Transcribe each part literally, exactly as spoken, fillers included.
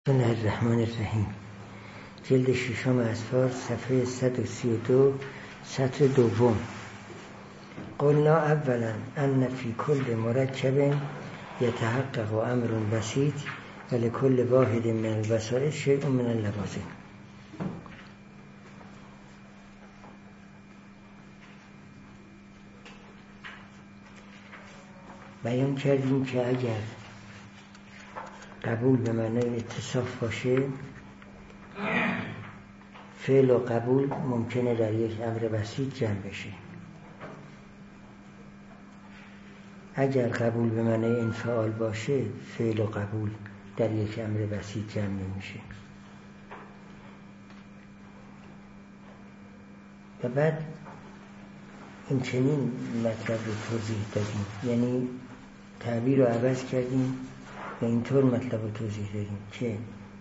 بسم الله الرحمن الرحیم. جلد ششم اسفار، صفحه صد و سی و دو، سطر دوم. قلنا اولا ان فی کل مرکب یتحقق امر بسیط و لکل واحد من الوسائل شیء من اللوازم. بیان کردیم که اگر قبول به معنای اتصاف باشه، فعل و قبول ممکنه در یک امر بسیط جمع بشه. اگر قبول به معنای انفعال باشه، فعل و قبول در یک امر بسیط جمع نمیشه. و بعد این چنین مطلب رو توضیح دادیم، یعنی تعبیر رو عوض کردیم و اینطور مطلب رو توضیح دادیم که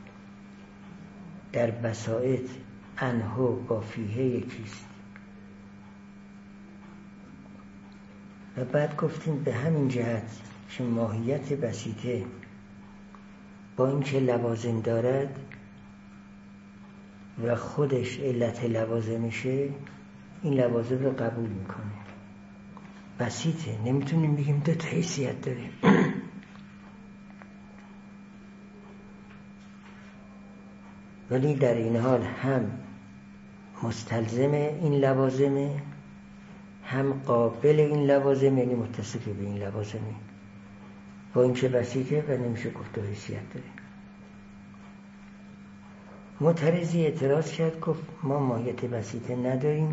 در بساطت انه با فیه یکیست. و بعد گفتیم به همین جهت که ماهیت بسیطه با اینکه لوازم دارد و خودش علت لوازمشه، این لوازم رو قبول میکنه. بسیطه، نمیتونیم بگیم دو تا حیثیت داره. ولی در این حال هم مستلزم این لوازمه، هم قابل این لوازم، یعنی متصف به این لوازمه. با اینکه بسیطه و نمیشه گفت دو حیثیت داره. معترضی اعتراض کرد، گفت ما ماهیت بسیطه نداریم،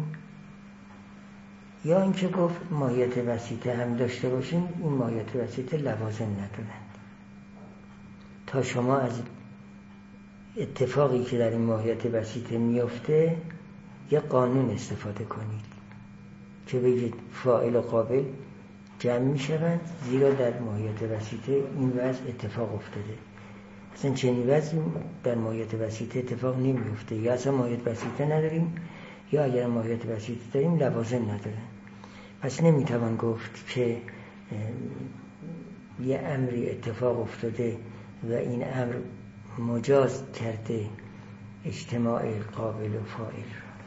یا اینکه گفت ماهیت بسیطه هم داشته باشیم، این ماهیت بسیطه لوازم ندارند. تا شما از اتفاقی که در این ماهیت بسیطه میفته یه قانون استفاده کنید که بگید فاعل و قابل جمع میشوند، زیرا در ماهیت بسیطه این وضع اتفاق افتاده. اصلا چنین وضعی در ماهیت بسیطه اتفاق نمیفته. یا اصلا ماهیت بسیطه نداریم، یا اگر ماهیت بسیطه داریم لوازم نداره. پس نمیتوان گفت که یه امری اتفاق افتاده و این امر مجاز کرده اجتماع قابل و فاعل.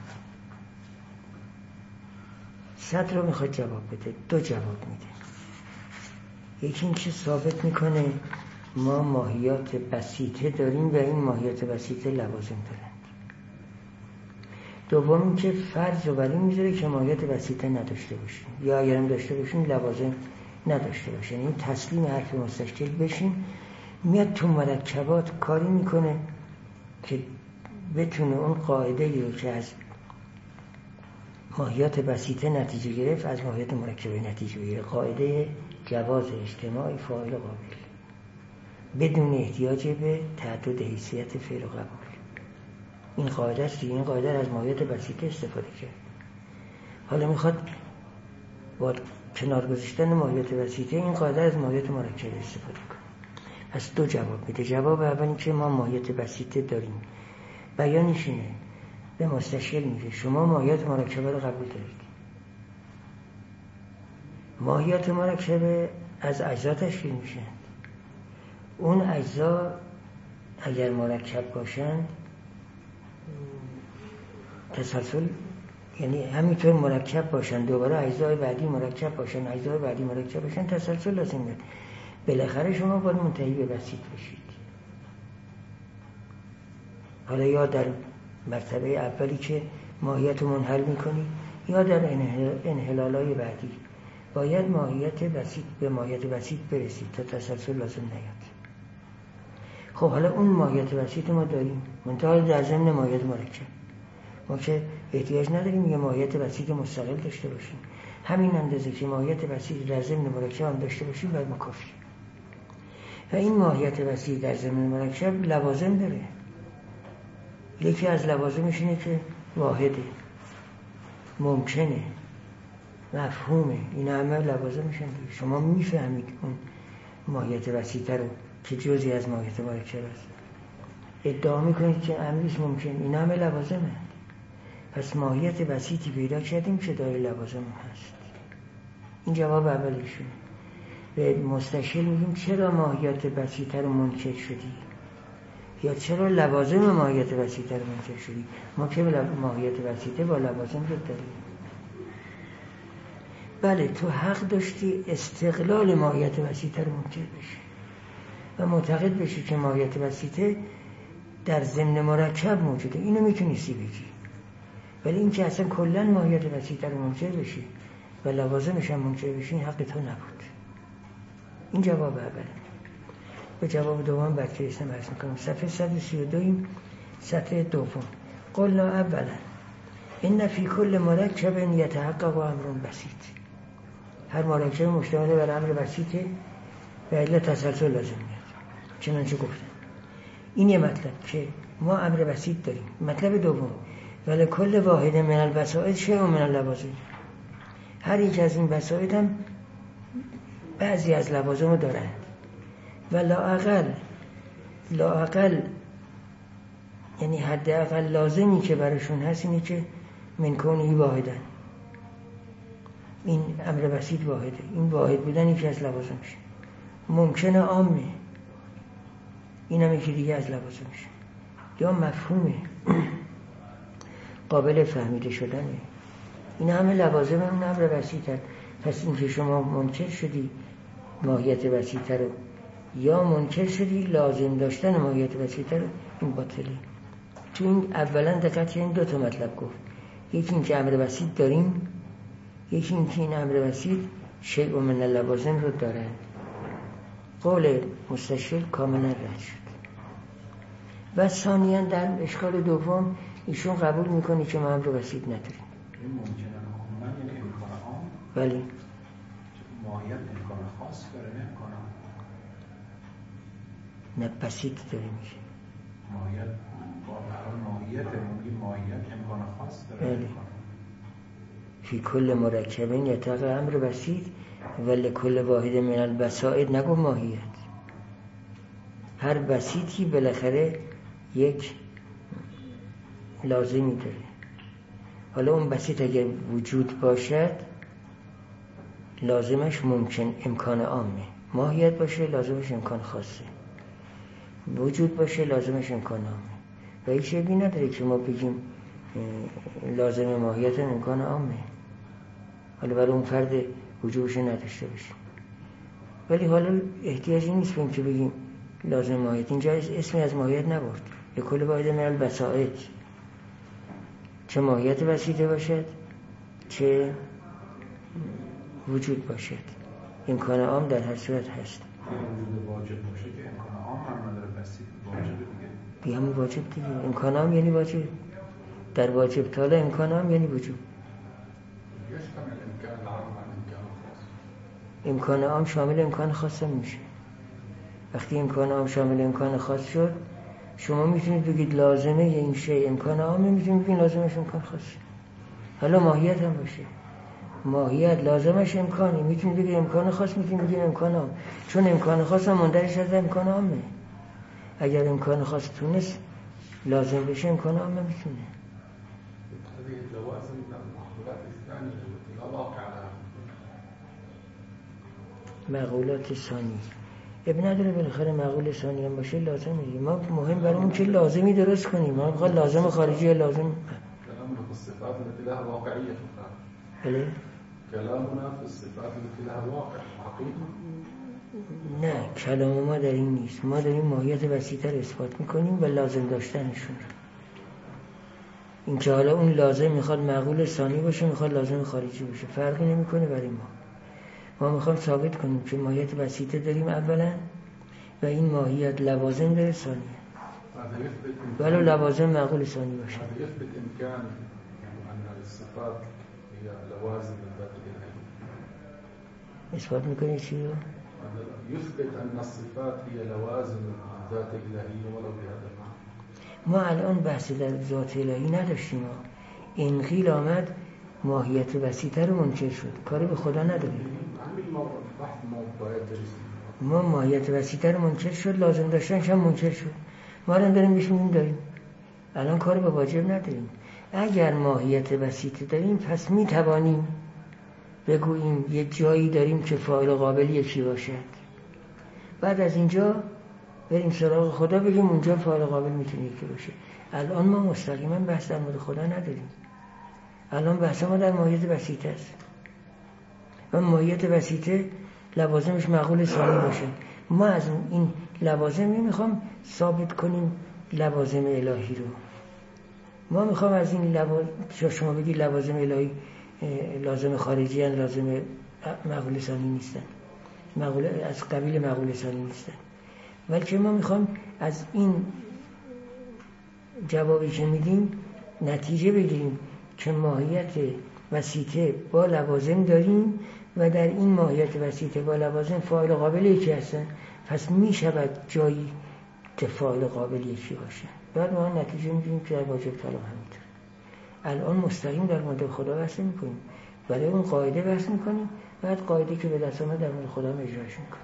صدر رو میخواد جواب بده، دو جواب میده. یکی این که ثابت میکنه ما ماهیات بسیطه داریم و این ماهیات بسیطه لوازم دارند. دوم این که فرض رو بر این میذاره که ماهیات بسیطه نداشته باشیم، یا اگرم داشته باشیم لوازم نداشته باشیم. این تسلیم حرف مستشکل بشیم. میاد تو مرکبات کاری میکنه که بتونه اون قاعده رو که از ماهیات بسیطه نتیجه گرفت از ماهیات مرکبه نتیجه بگیره. قاعده جواز اجتماع فاعل و قابل بدون احتیاج به تعدد حیثیت فعل و قبول. این قاعده است. این قاعده از ماهیات بسیطه استفاده کرد. حالا میخواد با کنار گذاشتن ماهیات بسیطه این قاعده از ماهیات مرکبه استفاده کنه. پس دو جواب میده. جواب اول این که ما ماهیت بسیطه داریم، بیانش اینه، به مستشکل میگه شما ماهیات مرکبه رو قبول دارید. ماهیات مرکبه از اجزا تشکیل میشن. اون اجزا اگر مرکب باشند تسلسل، یعنی همینطور مرکب باشن، دوباره اجزای بعدی مرکب باشن، اجزای بعدی مرکب باشن، تسلسل لازم میاد. بالاخره شما باید منتهی به بسیط بشید. حالا یا در مرتبه اولی که ماهیت رو منحل میکنید، یا در انحلالای بعدی باید ماهیت بسیط به ماهیت بسیط برسید تا تسلسل لازم نیاد. خب حالا اون ماهیت بسیط ما داریم، منتها در ضمن ماهیت مرکب ما که احتیاج نداریم یه ماهیت بسیط مستقل داشته باشیم. همین اندازه که ماهیت بسیط در ضمن مرکب هم داشته باشیم باید مکافی. و این ماهیت بسیط در ضمن مرکب لوازم داره. یکی از لوازمش اینه که واحده، ممکنه، مفهومه. این همه لوازمشن دیگه. شما میفهمید اون ماهیت بسیطه رو که جزئی از ماهیت مرکب است. ادعا میکنید که امریش ممکن. این همه لوازمه. پس ماهیت بسیطی پیدا کردیم که داره لوازم هست. این جواب اولیشونه. به مستشکل میگیم چرا ماهیت بسیطه رو منکر شدی؟ یا چرا لوازم ماهیت وسیع‌تر منکر شدی؟ ما که ماهیت وسیع‌تر با لوازم رو داریم. بله تو حق داشتی استقلال ماهیت وسیع‌تر منکر بشی و معتقد بشی که ماهیت وسیع‌تر در ضمن مرکب موجوده، اینو میتونستی بگی. ولی این که اصلا کلا ماهیت وسیع‌تر منکر بشی و لوازمش هم منکر بشی، این حق تو نبود. این جواب اوله. به جواب دوم بچه اسم عرض میکنم. صفحه صد و سی و دو صفحه دوم. قلنا اولا این فی کل مرکب یتحقق امر بسیط. هر مرکب مشتمل بر امر بسیطه و الا تسلسل لازم میاد. چنانچه گفتم این یه مطلب که ما امر بسیط داریم. مطلب دوم ولی کل واحد من البسائط شیء من اللوازم. هر یک از این بسائط هم بعضی از لوازم رو دارند و لااقل لااقل یعنی حداقل لازمی که براشون هست اینه که من کونه واحدن، این امر بسیط واحده، این واحد بودن یکی از لوازمشه. ممکنه عامه، این هم یکی دیگه از لوازمشه، یا مفهومه قابل فهمیده شدنه. این همه لوازم اون امر بسیطن. پس این که شما منکر شدی ماهیت وسیع‌تر رو یا منکر شدی لازم داشتن ماهیت وسیع‌تر، این باطله. تو این اولا دقت این دو تا مطلب گفت. یکی این که امر بسیط داریم، یکی این که این امر بسیط شیء من اللوازم رو داره. قول مستشکل کاملا رد شد. و ثانیاً در اشکال دوم ایشون قبول میکنه که ما امر بسیط نداریم. این ممکنه عموما یعنی امکان عام، ولی ماهیت امکان خاص داره، نه امکان عام. نه بسیط داره میشه ماهیت با برای ماهیت ممکن ماهیت امکان خاص داره. بله. فی کل مرکبین یتق امر بسیط ولی کل واحد من البسائط نگو ماهیت. هر بسیطی بالاخره یک لازمی داره. حالا اون بسیط اگر وجود باشد لازمش ممکن امکان عامه، ماهیت باشه لازمش امکان خاصه، وجود باشه لازمش امکان عامه. و هیچ شبیه نداره که ما بگیم لازم ماهیت امکان عامه، حالا برای اون فرد وجودش نداشته باشه. ولی حالا احتیاجی نیست بگیم که بگیم لازم ماهیت. اینجا اسمی از ماهیت نبرد. به کل واحد من البسائط، چه ماهیت بسیطه باشد چه وجود باشد، امکان عام در هر صورت هست. وجود واجب باشه که امکان عام هم نداره، بسیط واجب دیگه. بی همون واجب دیگه. امکان عام یعنی واجب. در واجب تالا امکان عام یعنی وجود. امکان عام شامل امکان خاص میشه. وقتی امکان عام شامل امکان خاص شد شما میتونید بگید لازمه این شی امکان عامه، میتونید بگید لازمش امکان خاصه. حالا ماهیت هم باشه، ماهیت لازمش امکانی، میتونید بگید امکان خاص، میتونید بگید امکان عام، چون امکان خاص هم مندرج از امکان عامه. اگر امکان خاص تونست لازم بشه امکان عامه میتونه. مقولات ثانی ابن نداره، بالاخره مقول ثانی هم باشه لازم دیگه. ما مهم برامون که لازمی درست کنیم. ما میخواد لازم خارجی یا لازم كلامنا في الصفات التي لها واقعية. بله كلامنا في الصفات التي لها واقع حقيقة. نه کلام ما در این نیست. ما داریم ماهیت وسیع‌تر اثبات میکنیم و لازم داشتنشون. این که حالا اون لازم میخواد مقول ثانی باشه میخواد لازم خارجی باشه فرقی نمیکنه برای ما. ما میخوام ثابت کنیم که ماهیت وسیعه داریم اولا و این ماهیت لوازم داره ثانیه، ولو لوازم معقول ثانی باشه. يثبت إمكان أن الصفات هي لوازم الذات الإلهية. اثبات میکنه چی رو؟ يثبت أن الصفات هي لوازم الذات الإلهية ولو بهذا المعنى. ما الان بحث در ذات الهی نداشتیم. این قیل آمد ماهیت وسیعه رو منکر شد، کاری به خدا نداریم. ما ماهیت وسیعه رو منکر شد، لازم داشتنش هم منکر شد. ما الان داریم بهش میگیم داریم. الان کار به واجب نداریم. اگر ماهیت وسیعه داریم پس میتوانیم بگوییم یه جایی داریم که فاعل قابل یکی باشد. بعد از اینجا بریم سراغ خدا بگیم اونجا فاعل قابل میتونه یکی باشه. الان ما مستقیما بحث در مورد خدا نداریم. الان بحث ما در ماهیت وسیطه است و ماهیت وسیطه لوازمش معقول ثانی باشه. ما از این لوازم نمیخوام ثابت کنیم لوازم الهی رو. ما میخوام از این لوازم، شما بگی لوازم الهی لازم خارجی هن، لازم معقول ثانی نیستن، معقول از قبیل معقول ثانی نیستن، بلکه ما میخوام از این جوابی که میدیم نتیجه بگیریم که ماهیت وسیطه با لوازم داریم و در این ماهیت وسیطه با لوازم فاعل قابل یکی هستن، پس میشود جایی که فاعل قابل یکی باشه. بعد ما نتیجه میگیریم که در واجب کلام همینطور. الان مستقیم در مورد خدا بحث میکنیم، برای اون قاعده بحث میکنیم، بعد قاعده که به دست آمد در مورد خدا هم اجراش میکنیم.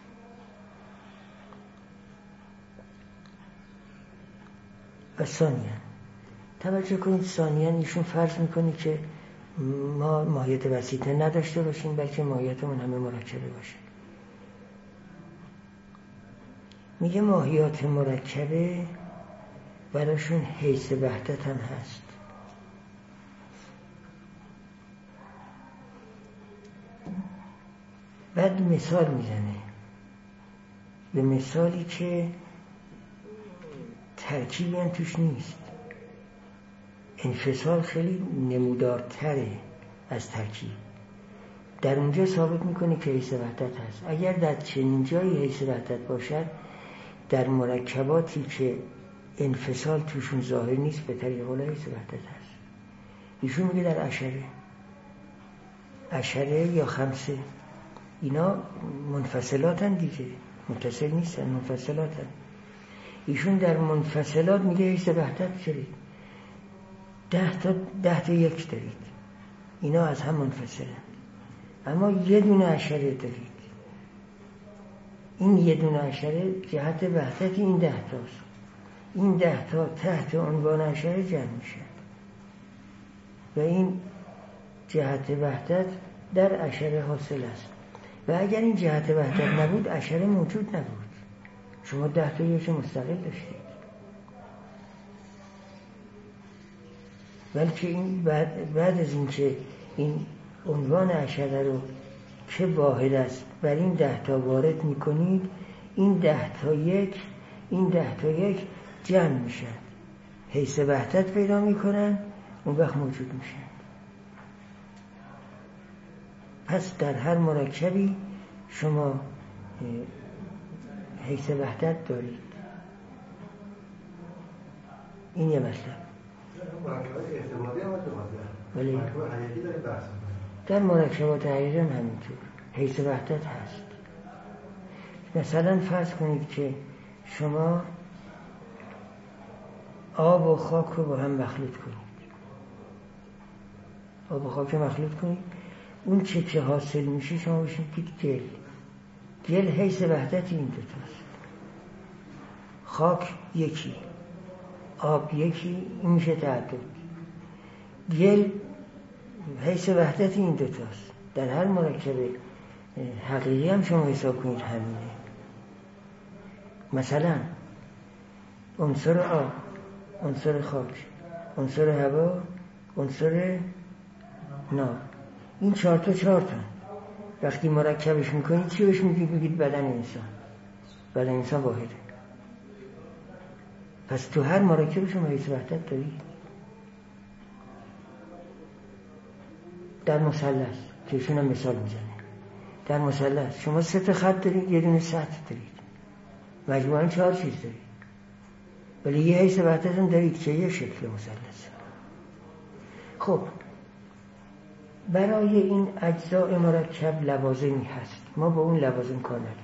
و ثانیاً توجه کنید، ثانیاً ایشون فرض میکنه که ما ماهیت وسیطه نداشته باشیم، بلکه ماهیتمون همه مرکبه باشه. میگه ماهیات مرکبه براشون حیث وحدت هم هست. بعد مثال میزنه، به مثالی که ترکیبی هم توش نیست، انفصال خیلی نمودارتره از ترکیب. در اونجا ثابت میکنه که حیث وحدت هست. اگر در چنین جایی حیث وحدت باشد، در مرکباتی که انفصال توشون ظاهر نیست به طریق اول حیث وحدت هست. ایشون میگه در عشره عشره یا خمسه اینا منفصلاتن دیگه، متصل نیستن، منفصلاتن. ایشون در منفصلات میگه حیث وحدت شدید، ده تا ده تا یک دارید، اینا از هم منفصلن، اما یه دونه عشره دارید. این یه دونه عشره جهت وحدت این ده تاست. این ده تا تحت عنوان عشره جمع میشه و این جهت وحدت در عشره حاصل است. و اگر این جهت وحدت نبود، عشره موجود نبود. شما ده تا یک مستقل داشتید. بلکه این بعد, بعد از این که این عنوان عشره رو که واحد است بر این ده تا وارد میکنید، این ده تا یک این ده تا یک جمع میشن، حیث وحدت پیدا میکنن، اون وقت موجود میشن. پس در هر مرکبی شما حیث وحدت دارید. این یه مطلب. مرکبات احتمالی هم ولی مرکبات حیاتی داریم بحث در مرکبات حیاتی هم همینطور حیث وحدت هست. مثلا فرض کنید که شما آب و خاک رو با هم مخلوط کنید. آب و خاک رو مخلوط کنید، اون چه که حاصل میشه شما بهش میگید گل. گل حیث وحدت این دوتاست. خاک یکی، آب یکی، این میشه تعدد. گل حیث وحدت این دوتاست. در هر مرکب حقیقی هم شما حساب کنید همینه. مثلا عنصر آب، عنصر خاک، عنصر هوا، عنصر نار، این چهار تا چهار تا وقتی مرکبش میکنید چی بهش میگید؟ میگید بدن انسان. بدن انسان واحده. پس تو هر مرکب شما حیث وحدت دارید. در مثلث که ایشون هم مثال میزنه، در مثلث شما سه تا خط دارید، یه دونه سطح دارید، مجموعاً چهار چیز دارید، ولی یه حیث وحدت هم دارید که یه شکل مثلث. خب برای این اجزاء مرکب لوازمی هست، ما با اون لوازم کار نداریم.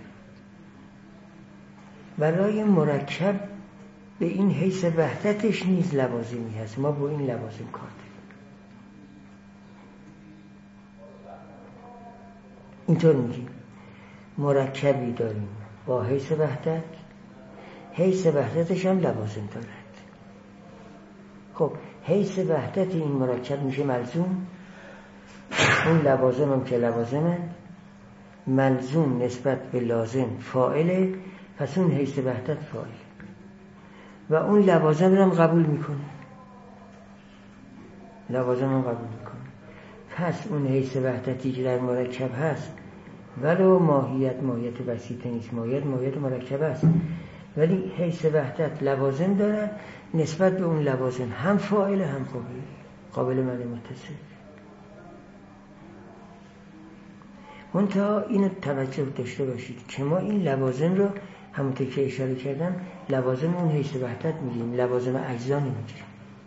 برای مرکب به این حیث وحدتش نیز لوازمی هست، ما با این لوازم کار داریم. اینطور میگیم مرکبی داریم با حیث وحدت، حیث وحدتش هم لوازم دارد. خب حیث وحدت این مرکب میشه ملزوم، اون لوازم هم که لوازمه، ملزوم نسبت به لازم فاعله، پس اون حیث وحدت فاعل و اون لوازم رو هم قبول میکنه، لوازم هم قبول میکنه. پس اون حیث وحدتی که در مرکب هست ولو ماهیت ماهیت بسیطه نیست، ماهیت ماهیت مرکب است، ولی حیث وحدت لوازم دارن، نسبت به اون لوازم هم فاعل هم قابل قابل معنی متصل. منتها اینو توجه داشته باشید که ما این لوازم رو همونطور که اشاره کردم لوازم اون حیث وحدت میگیم، لوازم اجزا نمیگیم،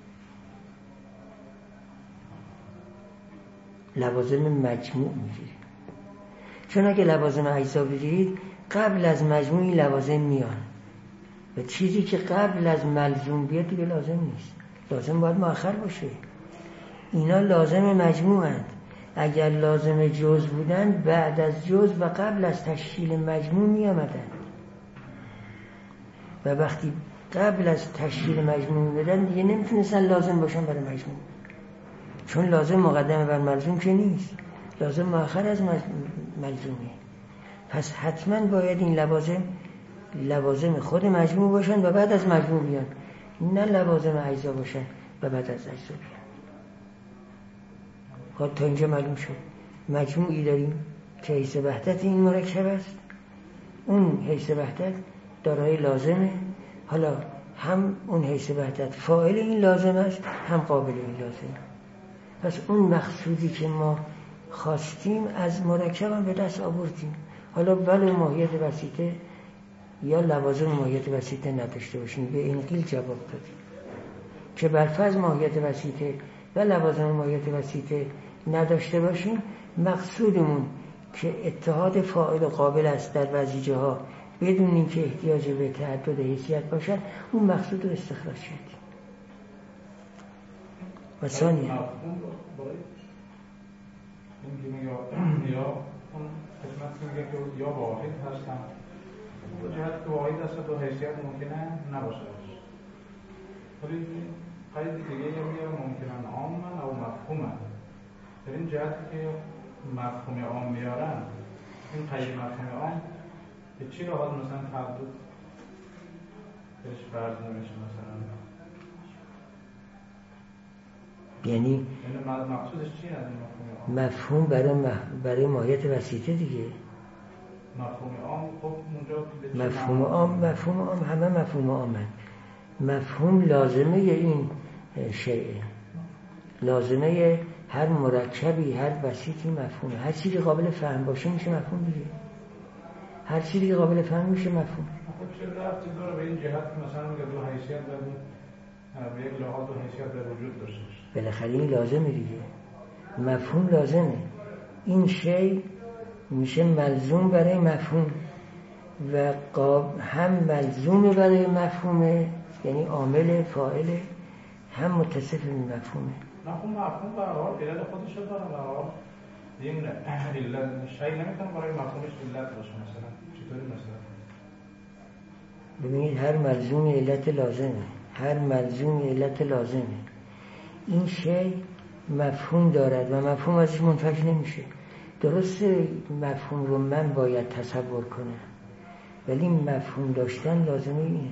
لوازم مجموع میگیم. چون اگه لوازم اجزا بگیرید قبل از مجموع این لوازم میان و چیزی که قبل از ملزوم بیاد دیگه لازم نیست، لازم باید مؤخر باشه. اینا لازم مجموعند. اگر لازم جز بودن بعد از جز و قبل از تشکیل مجموع می آمدن و وقتی قبل از تشکیل مجموع می بدن دیگه نمیتونستن لازم باشن برای مجموع، چون لازم مقدمه بر ملزوم که نیست، لازم مؤخر از ملزومه. پس حتما باید این لوازم لوازم خود مجموع باشن و بعد از مجموع بیان، نه لوازم اجزا باشن و بعد از اجزا بیان. خب تا اینجا معلوم شد مجموعی داریم که حیث وحدت این مرکب است، اون حیث وحدت دارای لازمه، حالا هم اون حیث وحدت فاعل این لازم است هم قابل این لازمه. پس اون مقصودی که ما خواستیم از مرکب هم به دست آوردیم. حالا ولو ماهیت بسیطه یا لوازم ماهیت بسیطه نداشته باشیم، به این قیل جواب دادیم که برفرض ماهیت بسیطه و لوازم ماهیت بسیطه نداشته باشیم، مقصودمون که اتحاد فاعل و قابل است در بعضی جاها بدون اینکه احتیاج به تعدد حیثیت باشد، اون مقصود رو استخراج شد. و ثانیه این که میگه یا اون قسمت که میگه که یا واحد هستن دو جهت که واحد هست دو حیثیت ممکنه نباشه، ولی قید دیگه یا میگه ممکنه عامن او مفهومن. در این جهت که مفهوم عام میارن، این قید مفهوم عام به چی راحت مثلا تعدد بهش فرض نمیشه مثلا؟ یعنی یعنی مقصودش چیه از این مفهوم عام؟ مفهوم برای مح... برای ماهیت وسیطه دیگه. مفهوم عام خب اونجا مفهوم عام مفهوم عام همه مفهوم عامن. مفهوم لازمه این شیء، لازمه هر مرکبی هر وسیطی مفهومه. هر چیزی قابل فهم باشه میشه مفهوم دیگه، هر چیزی که قابل فهم میشه مفهوم. خب چه رفتی داره به این جهت مثلا میگه دو حیثیت داریم، به یک لحاظ دو حیثیت در وجود داشته باشه، بالاخره این لازمه دیگه، مفهوم لازمه. این شی میشه ملزوم برای مفهوم و قاب هم ملزوم برای مفهومه، یعنی عامل فاعل، هم متصف به مفهومه. نه خب مفهوم به هر حال علت خودش رو داره، به هر حال این علت شی نمیتونه برای مفهومش علت باشه. مثلا چطوری؟ مثلا ببینید هر ملزوم علت لازمه، هر ملزوم علت لازمه. این شی مفهوم دارد و مفهوم ازش منفک نمیشه. درسته مفهوم رو من باید تصور کنم، ولی مفهوم داشتن لازمه اینه،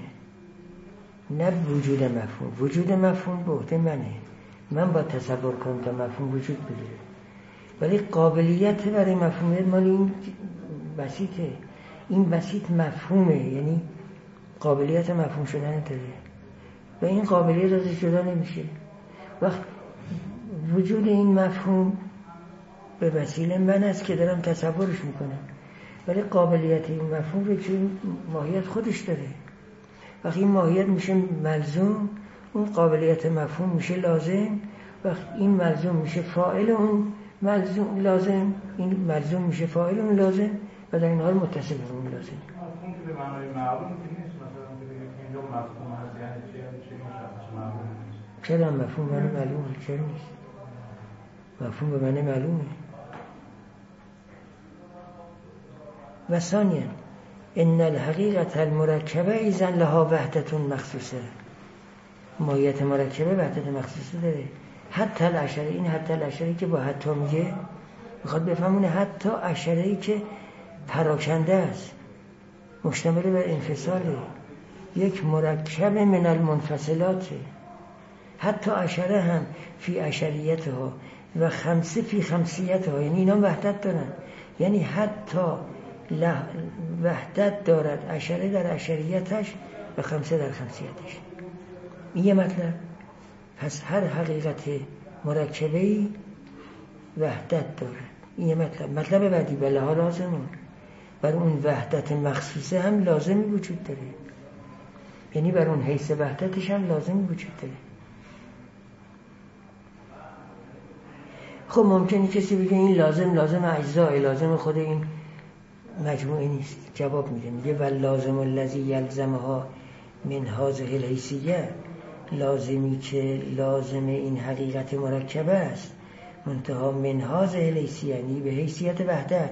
نه وجود مفهوم. وجود مفهوم به عهده منه، من باید تصور کنم تا مفهوم وجود بگیره، ولی قابلیت برای مفهومیت مال این بسیطه. این بسیط مفهومه، یعنی قابلیت مفهوم شدن داره و این قابلیت ازش جدا نمیشه. وقت وجود این مفهوم به وسیله من است که دارم تصورش میکنم، ولی قابلیت این مفهوم رو که ماهیت خودش داره. وقتی این ماهیت میشه ملزوم، اون قابلیت مفهوم میشه لازم. وقتی این ملزوم میشه فاعل اون ملزوم لازم، این ملزوم میشه فاعل اون لازم و در این حال متصل به اون لازم. مفهوم که به معنای معلوم که نیست، مثلا که بگیم اینجا مفهوم هست یعنی چی؟ یعنی چی مشخص معلوم نیست. چرا مفهوم به معنی معلومه؟ چرا نیست؟ مفهوم به معنی معلومه. و ثانیا ان الحقیقت المرکبه اذا لها وحدت مخصوصه. ماهیت مرکبه وحدت مخصوصه داره. حتی الاشره، این حتی الاشره که با حتی میگه میخواد بفهمونه حتی اشره‌ای که پراکنده است، مشتمل بر انفصاله، یک مرکب من المنفصلاته. حتی عشره هم فی عشریتها و خمسه فی خمسیتها، یعنی اینا وحدت دارن، یعنی حتی وحدت دارد عشره در عشریتش و خمسه در خمسیتش. این یه مطلب. پس هر حقیقت مرکبه‌ای وحدت دارد. این یه مطلب. مطلب بعدی بله ها لازمه، بر اون وحدت مخصوصه هم لازمی وجود داره، یعنی بر اون حیث وحدتش هم لازمی وجود داره. خب ممکنه کسی بگه این لازم لازم اجزاء، لازم خود این مجموعه نیست. جواب میده، میگه ول لازم الذی یلزمها من هذه الحیثیه، لازمی که لازم این حقیقت مرکبه است، منتها من هذه الحیثیه، یعنی به حیثیت وحدت.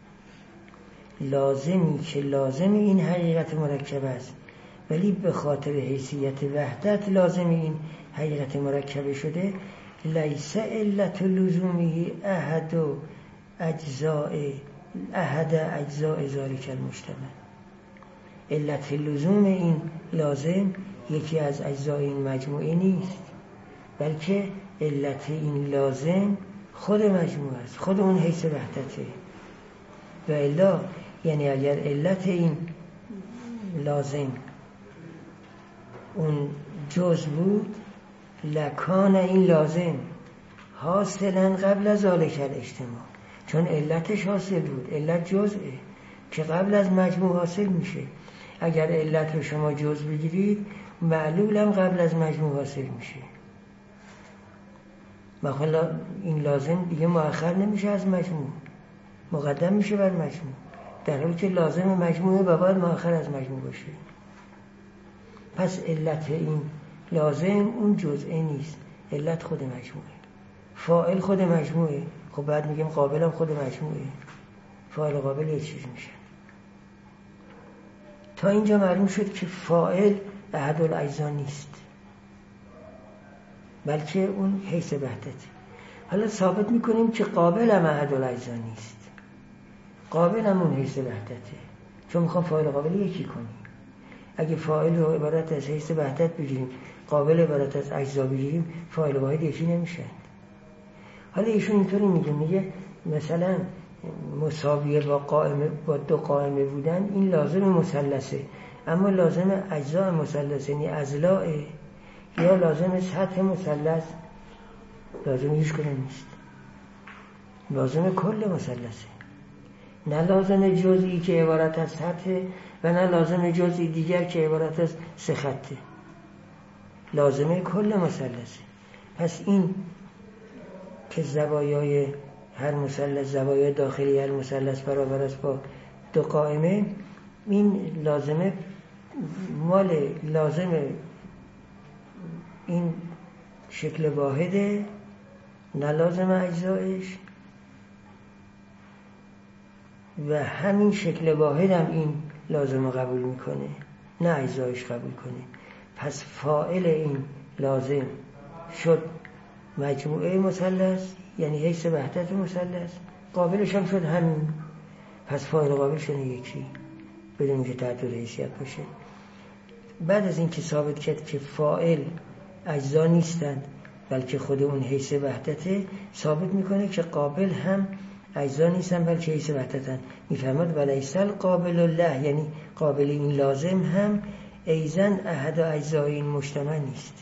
لازمی که لازم این حقیقت مرکبه است ولی به خاطر حیثیت وحدت لازم این حقیقت مرکبه شده. لیس علت لزومی احد اجزاء احد اجزاء ذالک المجتمع. علت لزوم این لازم یکی از اجزای این مجموعه نیست، بلکه علت این لازم خود مجموعه است، خود اون حیث وحدته. و الا یعنی اگر علت این لازم اون جز بود، لکان این لازم حاصلا قبل از ذالک الاجتماع، چون علتش حاصل بود. علت جزئه که قبل از مجموع حاصل میشه. اگر علت رو شما جز بگیرید، معلولم قبل از مجموع حاصل میشه. مثلا این لازم دیگه مؤخر نمیشه از مجموع، مقدم میشه بر مجموع، در حالی که لازم مجموعه و باید مؤخر از مجموع باشه. پس علت این لازم اون جزئه نیست، علت خود مجموعه. فاعل خود مجموعه. خب بعد میگیم قابلم خود مجموعه، فاعل و قابل یه چیز میشه. تا اینجا معلوم شد که فاعل احد الاجزا نیست، بلکه اون حیث وحدته. حالا ثابت میکنیم که قابل هم احد الاجزا نیست، قابل هم اون حیث وحدته، چون میخوام فاعل و قابل یکی کنیم. اگه فاعل رو عبارت از حیث وحدت بگیریم، قابل عبارت از اجزا بگیریم، فاعل و واحد یکی نمیشن. حالا ایشون اینطوری میگه، میگه مثلا مساویه با قائمه، با دو قائمه بودن، این لازم مثلثه، اما لازم اجزاء مثلث یعنی اضلاع، یا لازم سطح مثلث، لازم هیچ کدوم نیست، لازم کل مثلثه. نه لازم جزئی که عبارت از سطح و نه لازم جزئی دیگر که عبارت از سه خطه، لازمه کل مثلثه. پس این که زوایای هر مثلث، زوایای داخلی هر مثلث برابر است با دو قائمه، این لازمه مال لازم این شکل واحده، نه لازم اجزایش، و همین شکل واحد هم این لازم قبول میکنه، نه اجزایش قبول کنه. پس فاعل این لازم شد مجموعه مثلث، یعنی حیث وحدت مثلث، قابلش هم شد همین. پس فاعل قابل شده یکی بدون که تعدد حیثیت باشه. بعد از این که ثابت کرد که فاعل اجزا نیستند بلکه خود اون حیث وحدته، ثابت میکنه که قابل هم اجزا نیستن بلکه حیث وحدتن. میفرماد ولیسل قابل الله، یعنی قابل این لازم هم ایزن احد اجزای این مجتمع نیست.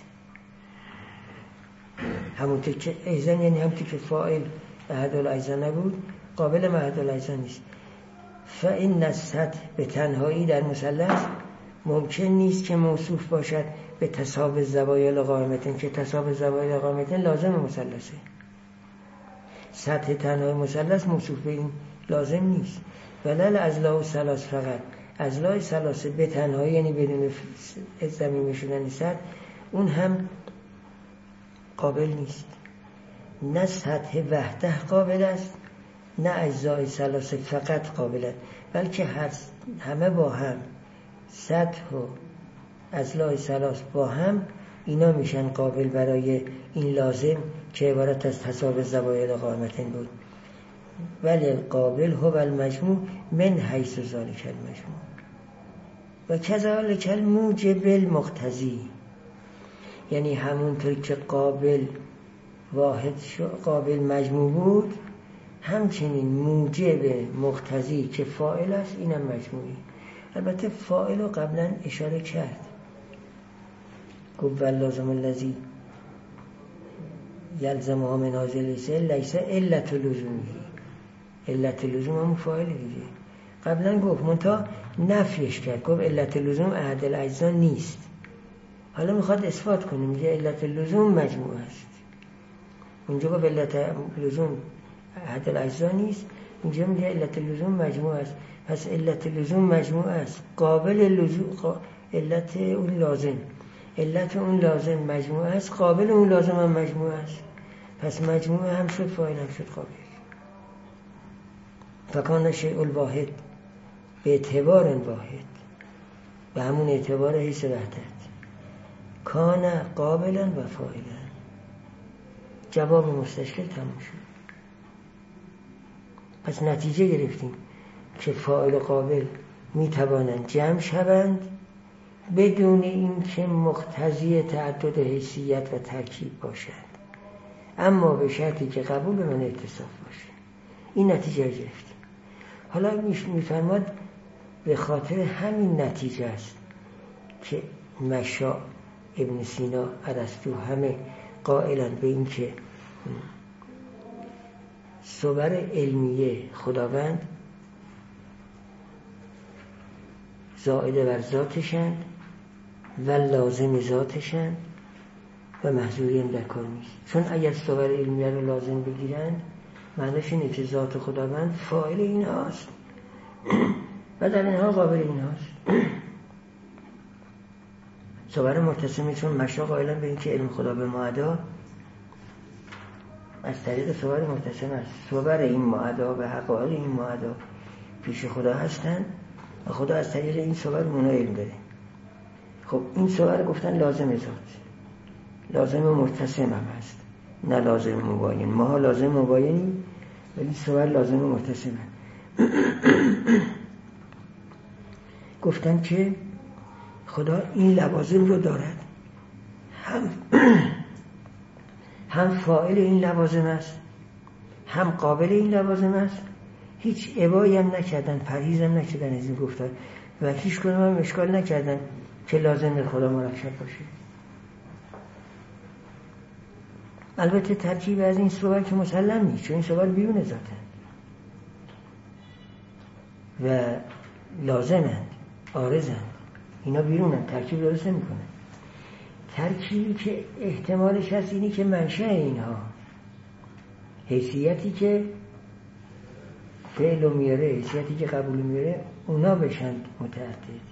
همونطور که ایزن یعنی همونطور که فاعل احد الاجزا نبود، قابل احد الاجزا نیست. فإن السطح به تنهایی در مثلث ممکن نیست که موصوف باشد به تساوی زوایای قائمتین، که تساوی زوایای قائمتین لازم مثلثه. سطح تنهای مثلث موصوف به این لازم نیست. ولل اضلاع ثلاث فقط، اضلاع ثلاثه به تنهایی یعنی بدون ضمیمه شدن سطح، اون هم قابل نیست. نه سطح وحده قابل است، نه اجزای ثلاثه فقط قابل است، بلکه هست همه با هم، سطح و اضلاع ثلاث با هم، اینا میشن قابل برای این لازم که عبارت از تساوی زوایای قائمتین بود. ولی القابل هو المجموع من حیث ذالک المجموع. و کذالک الموجب المقتضی، یعنی همونطور که قابل واحد شو قابل مجموع بود، همچنین موجب مقتضی که فاعل است اینم مجموعی. البته فاعل رو قبلا اشاره کرد، گفت واللازم الذی یلزمها من هذه لیسه لیسه علت لزومی، علت لزوم هم فاعل دیگه. قبلا گفت منتها نفیش کرد، گفت علت لزوم احد الاجزا نیست. حالا میخواد اثبات کنه، میگه علت لزوم مجموع است. اونجا گفت علت لزوم احد الاجزا نیست، اینجا میگه علت لزوم مجموع است. پس علت لزوم مجموع است، قابل لزوم علت اون لازم علت اون لازم مجموع است، قابل اون لازم هم مجموع است. پس مجموع هم شد فاعل هم شد قابل. فکان شیء الواحد به اعتبار واحد، به همون اعتبار حیث وحدت، کان قابلا و فاعلا. جواب مستشکل تموم شد. پس نتیجه گرفتیم که فاعل و قابل می توانند جمع شوند بدون اینکه مقتضی تعدد حیثیت و ترکیب باشند، اما به شرطی که قبول به من اتصاف باشه. این نتیجه رو گرفتیم. حالا میفرماد به خاطر همین نتیجه است که مشا، ابن سینا، ارسطو همه قائلن به این که صور علمیه خداوند زائده بر ذاتشند و لازم ذاتشند و محضوری هم در کار نیست. چون اگر صور علمیه رو لازم بگیرند معنیش اینه که ذات خداوند فاعل این هاست و در اینها قابل این هاست. صور متصمی چون مشا قائلن به این که علم خدا به معدا از طریق صور متصم است. صور این معدا و حقایق این معدا پیش خدا هستند و خدا از طریق این صور اونا علم داره. خب این صور گفتن لازم ذات، لازم متصم هم هست، نه لازم مباین. ما لازم مباینیم ولی صور لازم متصم هم. گفتن که خدا این لوازم رو دارد، هم هم فاعل این لوازم است، هم قابل این لوازم است. هیچ ابایی هم نکردن، پرهیز هم نکردن از این گفتن و هیچ کنم هم اشکال نکردن که لازم خدا مرکب باشه. البته ترکیب از این صور که مسلم نیست، چون این صور بیرون ذاتن و لازمند، عارضند، اینا بیرونن، ترکیب درست نمی کنن. ترکیبی که احتمالش هست اینی که منشأ اینها، حیثیتی که فعل و میاره، حیثیتی که قبول میاره، اونا بشن متعدد.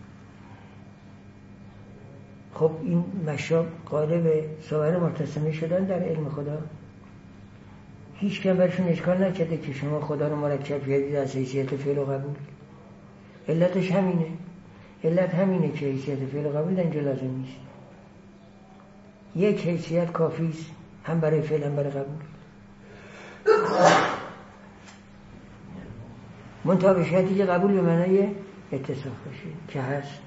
خب این مشاب قائل به صور متصمی شدن در علم خدا. هیچ کم برشون اشکال نکرده که شما خدا رو مرکب کردید از حیثیت فعل و قبول. علتش همینه، علت همینه که حیثیت فعل و قبول اینجا لازم نیست. یک حیثیت کافیست، هم برای فعل هم برای قبول. منتها به شرطی که قبول به معنای اتصاف باشه که هست.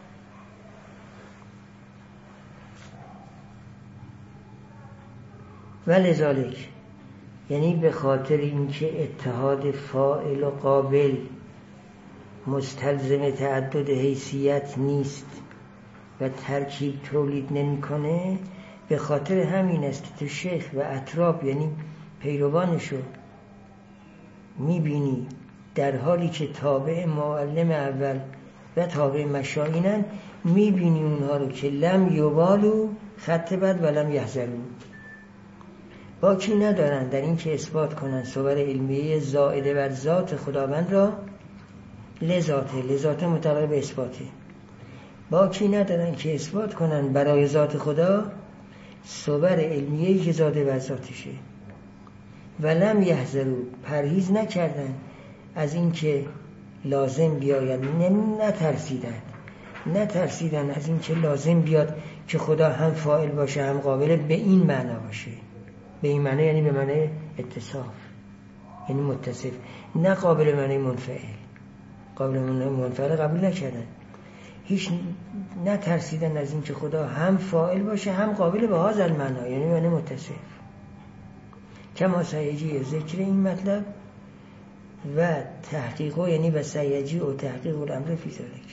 ولذالک، یعنی به خاطر اینکه اتحاد فاعل و قابل مستلزم تعدد حیثیت نیست و ترکیب تولید نمی‌کنه، به خاطر همین است که تو شیخ و اطراب یعنی پیروانشو می‌بینی در حالی که تابع معلم اول و تابع مشایینن، می‌بینی اونها رو که لم یبالو خط بد و لم یحذرو، باکی ندارن در این که اثبات کنن صور علمیه زائده بر ذات خداوند را لذاته، لذاته متعلق به اثباته، باکی ندارن که اثبات کنن برای ذات خدا صور علمیه که زاده بر ذاتشه. ولم یحذرو، پرهیز نکردن از این که لازم بیاید، نترسیدن نترسیدن از این که لازم بیاد که خدا هم فاعل باشه هم قابل به این معنا باشه. به این معنی یعنی به معنی اتصاف، یعنی متصف، نه قابل معنی منفعل. قابل معنی منفعل قبول نکردن. هیچ نترسیدن از این که خدا هم فاعل باشه هم قابل به هذا المعنا، یعنی معنی متصف، کما سیجی ذکر این مطلب و تحقیقو، یعنی و سیجی و تحقیق الامر فی ذلک.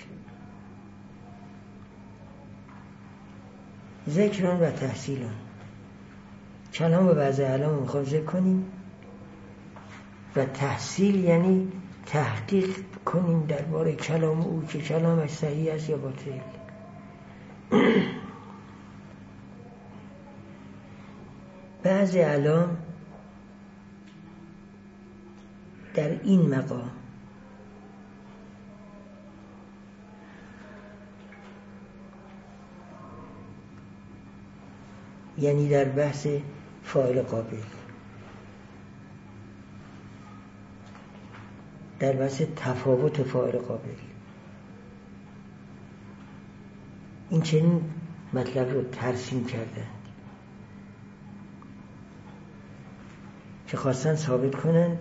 ذکرون و تحصیلون، کلام و بعض علام میخوام ذکر کنیم و تحصیل یعنی تحقیق کنیم درباره کلام او که کلامش صحیح است یا باطل. بعض علام در این مقام یعنی در بحث فاعل قابل، در بحث تفاوت فاعل قابل، این چنین مطلب رو ترسیم کردند که خواستن ثابت کنند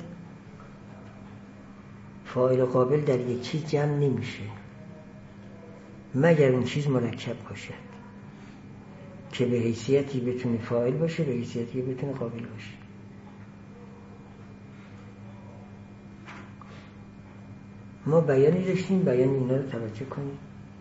فاعل قابل در یک چیز جمع نمیشه مگر اون چیز مرکب باشد که به حیثیتی بتونه فاعل باشه، به حیثیتی بتونه قابل باشه. ما بیانی داشتیم، بیان اینا رو توجه کنیم.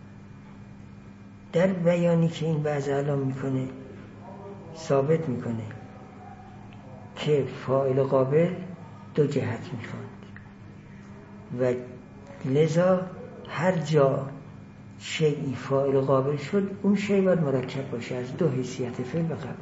در بیانی که این بعض علام میکنه ثابت میکنه که فاعل قابل دو جهت میخواند و لذا هر جا شیئی فاعل قابل شد اون شیء باید مرکب باشه از دو حیثیت فعل و قبول.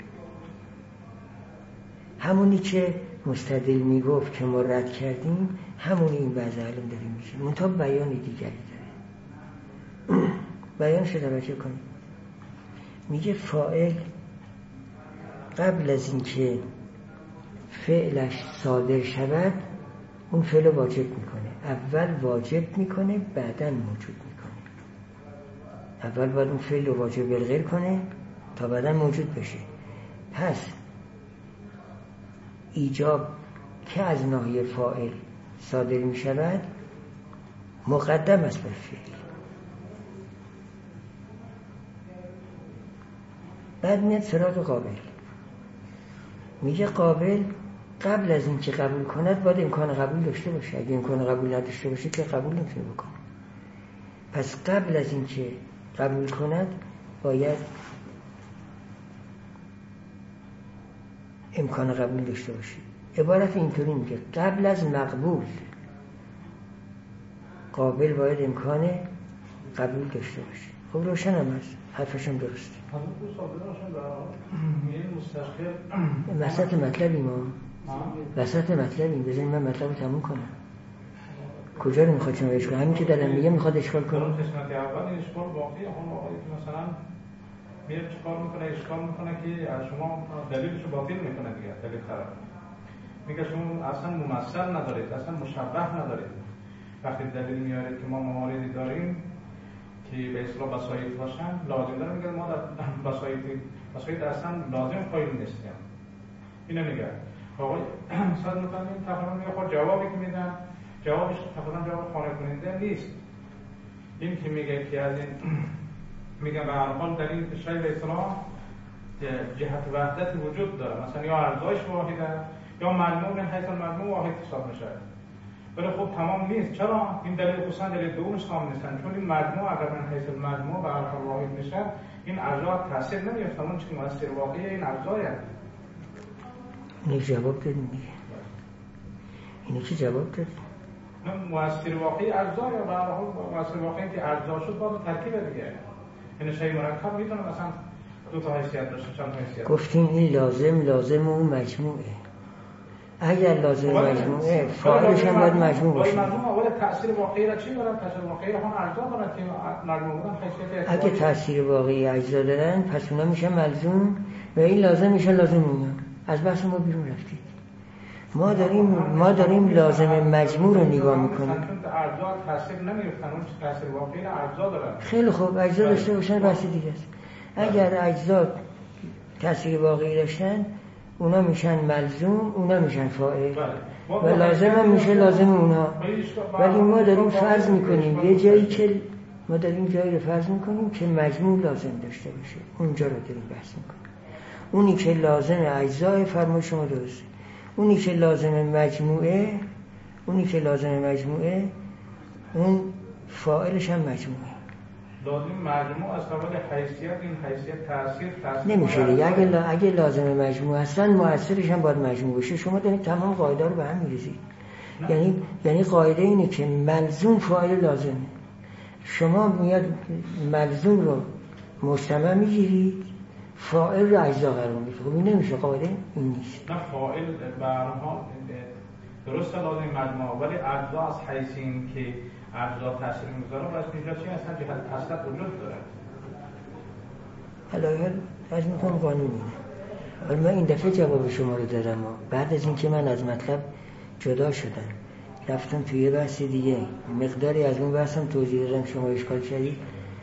همونی که مستدل میگفت که ما رد کردیم همونی این بعض علم داریم میشه، منتها بیانی دیگری داره. بیان شده توجه کنیم. میگه فاعل قبل از اینکه فعلش صادر شود اون فعل واجب میکنه. اول واجب میکنه بعداً موجود میکنه. اول باید اون فعل رو واجب بالغیر کنه تا بعداً موجود بشه. پس ایجاب که از ناحیه فاعل صادر میشود مقدم است بر فعل. بعد میاد سراغ قابل. میگه قابل قبل از این که قبول کند باید امکان قبول داشته باشه. اگه امکان قبول نداشته باشه که قبول نمیتونه بکنه. پس قبل از این که قبول کند باید امکان قبول داشته باشه. عبارت اینطوری میگه قبل از مقبول قابل باید امکان قبول داشته باشه. خب روشن هم هست، حرفشم درسته. وسط مطلبی ما وسط مطلبی بذاریم من مطلب رو تموم کنم. کجا رو میخواد شما اشکال؟ همین که دارم میگه میخواد اشکال کنم. قسمت اول این اشکال واقعی اون آقایی که مثلا میاد چیکار میکنه اشکال میکنه که از شما دلیلشو باطل میکنه دیگه، دلیل خراب میگه شما اصلا ممثل ندارید، اصلا مشبه ندارید. وقتی دلیل میارید که ما مواردی داریم که به اصطلاح بسایط باشن لازم داره، میگه ما در بسایط بسایط اصلا لازم قائل نیستیم. اینو میگه آقای صد میکنیم تقریبا میگه خود جوابی که میدن جوابش تقریبا جواب قانع کننده نیست. این که میگه که از این میگه به هر حال در این شی به اصطلاح جهت وحدت وجود داره، مثلا یا ارزش واحده یا مجموع من حیث المجموع واحد حساب میشه. ولی خب تمام نیست. چرا؟ این دلیل خصوصا دلیل دومش تمام نیستن، چون این مجموع اگر من حیث المجموع به هر حال واحد میشه این اجزا تاثیر نمیفته، اون چیزی مؤثر واقعی این اجزاست. اینو جواب دادیم دیگه. اینو که جواب دادیم. نه مؤثر واقعی اجزا یا به هر حال مؤثر واقعی که اجزا شد با ترکیب دیگه. این شی مرکب میتونه مثلا دو تا حیثیت داشته، چند حیثیت. گفتیم این لازم لازم اون مجموعه. اگر لازم مجموعه فاعلش هم باید مجموع باشه. مجموع اول تاثیر واقعی را چی داره؟ تاثیر واقعی هم اجزا داره که مجموع بودن حیثیت. اگه تاثیر واقعی اجزا دارن پس اونا میشن ملزوم و این لازم میشه لازم اونا. از بحث ما بیرون رفتید. ما داریم ما داریم لازم مجموع رو نگاه میکنیم. اجزا تاثیر نمیفتن، اون تاثیر واقعی اجزا داره. خیلی خوب اجزا داشته باشن بحث دیگه است. اگر اجزا تاثیر واقعی داشتن اونا میشن ملزوم، اونا میشن فاعل و لازم هم میشه لازم اونا. ولی ما داریم فرض میکنیم یه جایی که ما داریم جایی رو فرض میکنیم که مجموع لازم داشته باشه، اونجا رو داریم بحث میکنیم. اونی که لازم اجزای فرمای شما درسته، اونی که لازم مجموعه اونی که لازم مجموعه اون فاعلش هم مجموعه. لازم مجموع از قبل حیثیت، این حیثیت تأثیر تأثیر نمیشه دیگه. اگه, لا... اگه لازم مجموعه هستن مؤثرش هم باید مجموع بشه. شما دارید تمام قاعده رو به هم می‌ریزید. یعنی یعنی قاعده اینه که ملزوم فاعل لازمه. شما میاد ملزوم رو مجتمع میگیرید، فاعل رو اجزا قرار میدید. خب این نمیشه، قاعده این نیست. نه فاعل به هر حال درست لازم مجموعه، ولی اجزا از حیث این که اجزا تاثیر میذاره واسه اینجا چی هستن که اصلا وجود داره. حالا از میکنم قانونی نه. حالا من این دفعه جواب شما رو دادم. بعد از اینکه من از مطلب جدا شدم رفتم توی یه بحث دیگه، مقداری از اون بحثم توضیح دادم، شما اشکال کردید.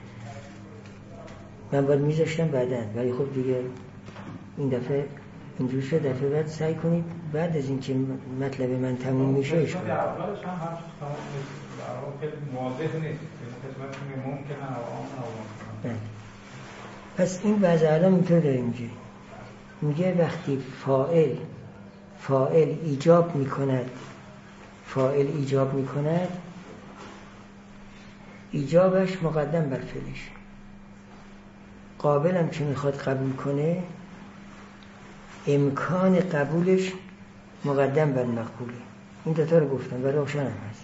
من باید میذاشتم بعداً، ولی خب دیگه این دفعه اینجور شد. دفعه بعد سعی کنید بعد از اینکه مطلب من تموم میشه اشکال کنید. اولش هم هم تمام نیست، برای خیلی واضح نیست، قسمت ممکنه آن. پس این وضع الان اینطور داره میگه میگه وقتی فاعل فاعل ایجاب میکند فاعل ایجاب میکند ایجابش مقدم بر فعلش. قابلم که میخواد قبول کنه امکان قبولش مقدم بر مقبوله. این دوتا رو گفتم و روشن هم هست.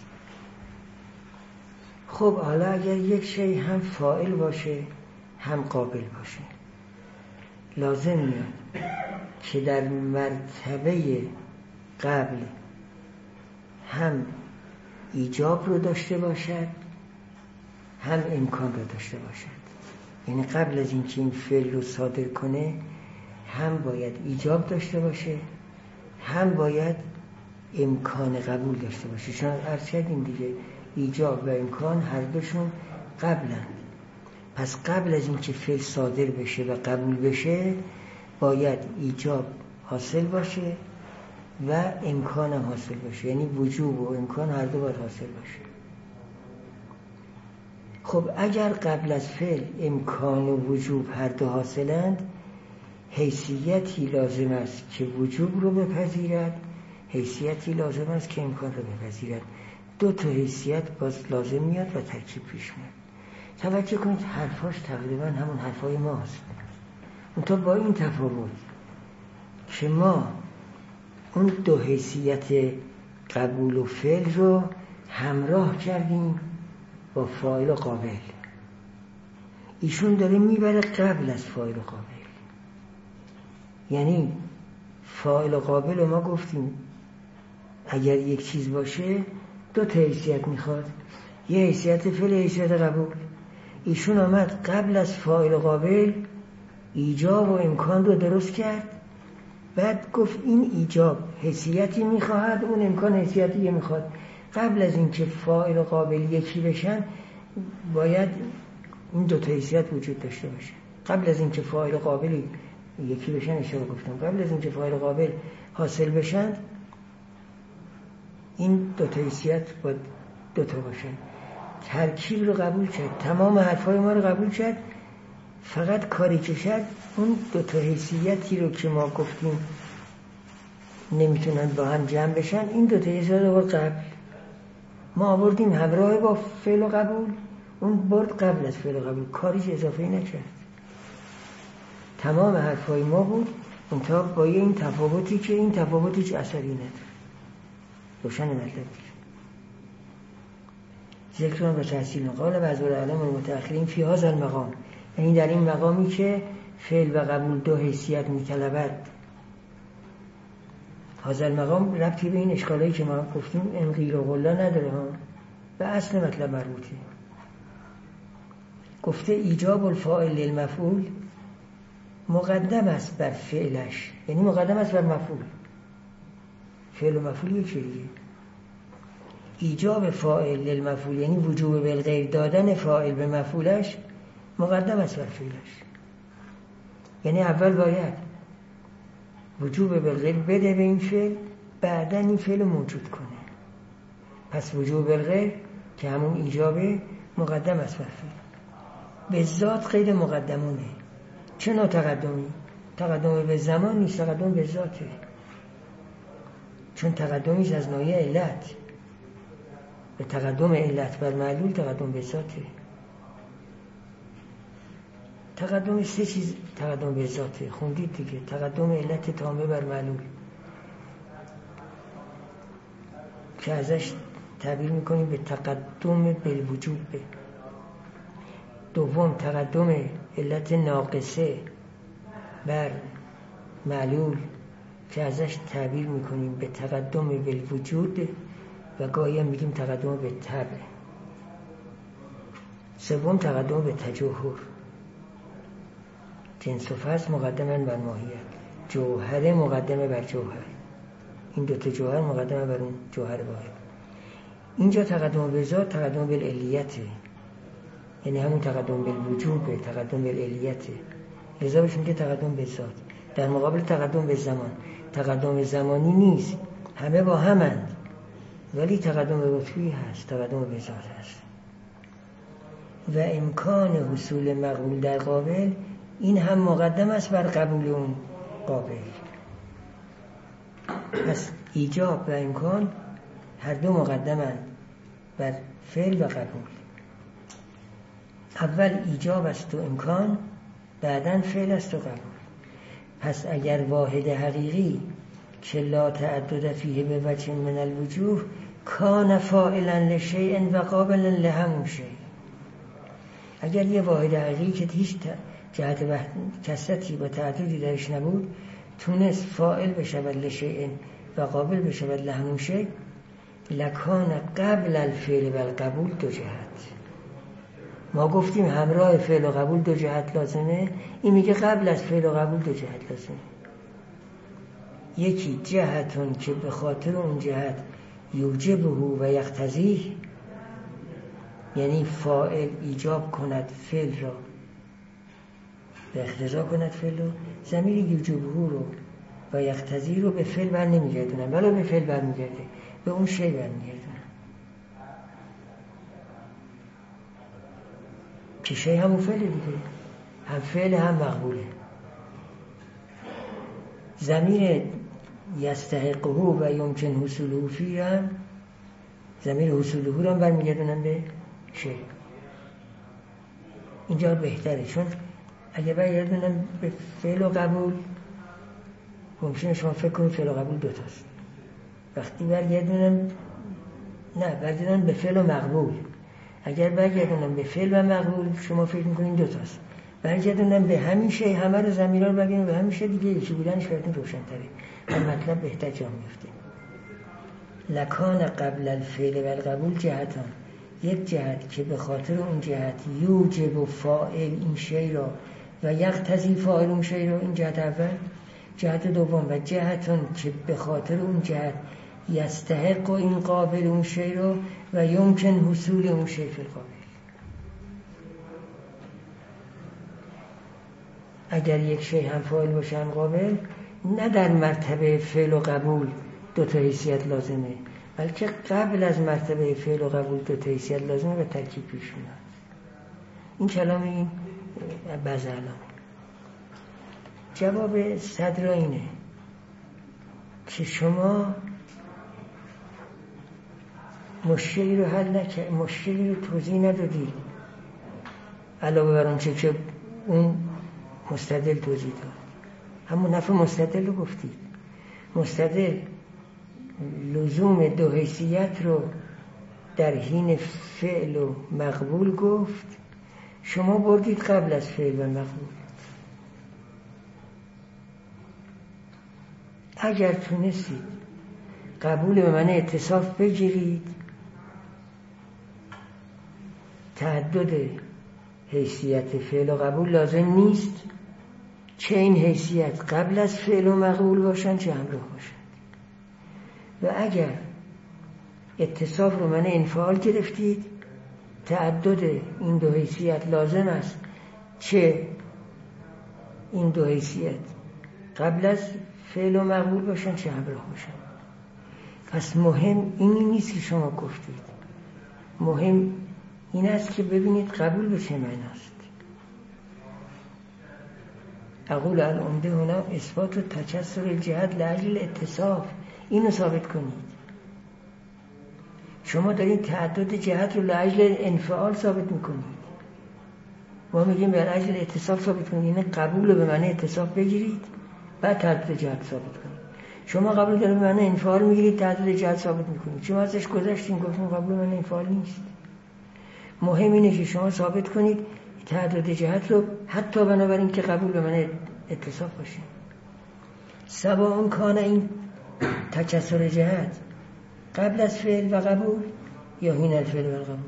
خب حالا اگر یک شی هم فاعل باشه هم قابل باشه، لازم میاد که در مرتبه قبل هم ایجاب رو داشته باشد هم امکان رو داشته باشد. یعنی قبل از اینکه این فعل رو صادر کنه هم باید ایجاب داشته باشه هم باید امکان قبول داشته باشه. چون عرض کردیم دیگه ایجاب و امکان هر دوشون قبلند. پس قبل از اینکه فعل صادر بشه و قبول بشه باید ایجاب حاصل باشه و امکان هم حاصل باشه. یعنی وجوب و امکان هر دو باید حاصل باشه. خب اگر قبل از فعل امکان و وجوب هر دو حاصلند، حیثیتی لازم است که وجوب رو بپذیرد، حیثیتی لازم است که امکان رو بپذیرد. دو تا حیثیت باز لازم میاد و ترکیب پیش میاد. توجه کنید حرفاش تقریبا همون حرفای ماست، منتها با این تفاوت که ما اون دو حیثیت قبول و فعل رو همراه کردیم با فاعل و قابل. ایشون داره میبره قبل از فاعل و قابل. یعنی فاعل و قابل رو ما گفتیم اگر یک چیز باشه دو تا حیثیت میخواد، یه حیثیت فعل، حیثیت قبول. ایشون آمد قبل از فاعل و قابل ایجاب و امکان رو درست کرد، بعد گفت این ایجاب حیثیتی میخواهد، اون امکان حیثیتی میخواد. قبل از اینکه فاعل و قابل یکی بشن باید این دو تا حیثیت وجود داشته باشه. قبل از اینکه فاعل و قابل یکی بشن، اشاره گفتم قبل از اینکه فاعل و قابل حاصل بشن این دو تا حیثیت باید دو تا باشن. ترکیب رو قبول کرد، تمام حرفای ما رو قبول کرد، فقط کاری که کرد اون دو تا حیثیتی رو که ما گفتیم نمیتونن با هم جمع بشن، این دو تا حیثیت رو قبل ما آوردیم همراه با فعل و قبول، اون برد قبل از فعل و قبول، کاریش اضافه‌ای نکرد. تمام حرفای ما بود، منتها با این تفاوتی که این تفاوتی که اثری نداره. روشن مطلب ذکران و تحصیل قال بعض العلماء المتأخرین فی هذا المقام، یعنی در این مقامی که فعل و قبول دو حیثیت میطلبد. هذا المقام ربطی به این اشکالایی که ما گفتیم این غیر و غلا نداره ها، به اصل مطلب مربوطه. گفته ایجاب الفاعل للمفعول مقدم است بر فعلش، یعنی مقدم است بر مفعول. فعل و مفعول یکی دیگه. ایجاب فاعل للمفعول یعنی وجوب بالغیر دادن فاعل به مفعولش مقدم است بر فعلش. یعنی اول باید وجوب بالغیر بده به این فعل، بعدن این فعل موجود کنه. پس وجوب بالغیر که همون ایجابه مقدم است بر فعل. به ذات غیر مقدمونه. چه نوع تقدمی؟ تقدم به زمان نیست، تقدم به ذاته، چون تقدمیش از نوع علت. به تقدم علت بر معلول تقدم به ذاته. تقدم سه چیز تقدم به ذاته، خوندید دیگه. تقدم علت تامه بر معلول که ازش تعبیر میکنیم به تقدم بالوجوب. دوم تقدم علت ناقصه بر معلول که ازش تعبیر میکنیم به تقدم بالوجود و گاهی هم میگیم تقدم به طبع. سوم تقدم به تجوهر. جنس و فصل مقدمن بر ماهیت، جوهر مقدمه بر جوهر. این دو تا جوهر مقدمه بر اون جوهر واحد. اینجا تقدم به ذات تقدم به علیته، یعنی همون تقدم به وجوب، تقدم به علیته. لذا بهش میگه تقدم به ذات. در مقابل تقدم به زمان، تقدم زمانی نیست، همه با همند، ولی تقدم به رتبی هست، تقدم به ذات هست. و امکان حصول مقبول در قابل، این هم مقدم است بر قبول اون قابل. پس ایجاب و امکان هر دو مقدمند بر فعل و قبول. اول ایجاب است و امکان، بعداً فعل است و قبول. پس اگر واحد حقیقی که لا تعدد فیه به وجه من الوجوه کان فاعلا لشیء و قابلا لهمون شیء، اگر یه واحد حقیقی که هیچ جهت کثرتی و تعددی درش نبود تونست فاعل بشود لشیء و قابل بشود لهمون شیء، لکان قبل الفعل و القبول دو جهت. ما گفتیم همراه فعل و قبول دو جهت لازمه، این میگه قبل از فعل و قبول دو جهت لازمه. یکی جهتون که به خاطر اون جهت یوجبه و یقتضیه، یعنی فاعل ایجاب کند فعل را و اقتضا کند فعل رو. ضمیر یوجبه رو و یقتضیه رو به فعل بر نمیگردونن، ولی به فعل بر میگرده، به اون شی بر میگردونن که شی همون فعل دیگه، هم فعل هم مقبوله. ضمیر یستحقه و یمکن حصوله فی هم ضمیر حصوله رو هم برمیگردونن به شی. اینجا بهتره، چون اگه برگردونن به فعل و قبول ممکنه شما فکر کنید فعل و قبول دوتاست. وقتی برگردونن نه برگردونن به فعل و مقبول، اگر برگردونن به فعل و مقبول شما فکر میکنین دوتاست. برگردونن به همین شی، همه رو ضمیرها رو برگردونن به همین شی دیگه، یکی بودنش براتون روشن‌تره و مطلب بهتر جا میفته. لکان قبل الفعل و القبول جهتان، یک جهت که به خاطر اون جهت یوجب و فاعل این شی را و یقتضی فاعل اون شی را، این جهت اول. جهت دوم و جهتون که به خاطر اون جهت یستحق و این قابل اون شی را و یمکن حصول اون شی فی القابل. اگر یک شی هم فاعل باشه هم قابل، نه در مرتبه فعل و قبول دو تا حیثیت لازمه، بلکه قبل از مرتبه فعل و قبول دو تا حیثیت لازمه و ترکیب پیش میاد. این کلام این بعض علامه. جواب صدر اینه که شما مشکلی رو حل نکرد، مشکلی رو توضیح ندادید علاوه بر اون چه که اون مستدل توضیح داد. همون نفع مستدل رو گفتید. مستدل لزوم دو حیثیت رو در حین فعل و مقبول گفت، شما بردید قبل از فعل و مقبول. اگر تونستید قبول به معنی اتصاف بگیرید، تعدد حیثیت فعل و قبول لازم نیست، چه این حیثیت قبل از فعل و مقبول باشن چه همراه باشن. و اگر اتصاف رو معنی انفعال گرفتید، تعدد این دو حیثیت لازم است، چه این دو حیثیت قبل از فعل و مقبول باشن چه همراه باشن. پس مهم این نیست که شما گفتید، مهم این است که ببینید قبول به چه معناست. اقول العمده هنا اثبات و تکسر الجهت لاجل اتصاف، اینو ثابت کنید. شما دارید تعدد جهت رو لاجل انفعال ثابت میکنید، ما میگیم به لاجل اتصاف ثابت کنید. این قبول رو به معنی اتصاف بگیرید بعد تعدد جهت ثابت کنید. شما قبول داره به معنی انفعال میگیرید، تعدد جهت ثابت میکنید. شما ازش گذشتین گفتیم قبول به معنی انفعال نیست. مهم اینه که شما ثابت کنید تعدد جهت رو حتی بنابراین که قبول به معنی اتصاف باشه. سواء کان این تکسر جهت قبل از فعل و قبول یا حین الفعل و قبول.